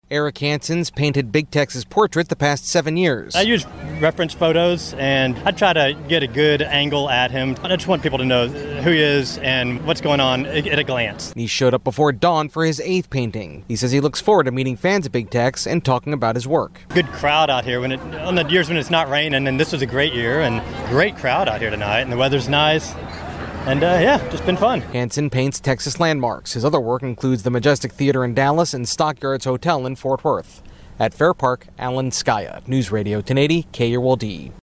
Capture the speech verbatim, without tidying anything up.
Eric Hansen's painted Big Tex's portrait the past seven years. I use reference photos, and I try to get a good angle at him. I just want people to know who he is and what's going on at a glance. He showed up before dawn for his eighth painting. He says he looks forward to meeting fans of Big Tex and talking about his work. Good crowd out here when it, on the years when it's not raining, and this was a great year, and great crowd out here tonight, and the weather's nice. And, uh, yeah, just been fun. Hansen paints Texas landmarks. His other work includes the Majestic Theater in Dallas and Stockyards Hotel in Fort Worth. At Fair Park, Alan Skaya, News Radio ten eighty K R L D.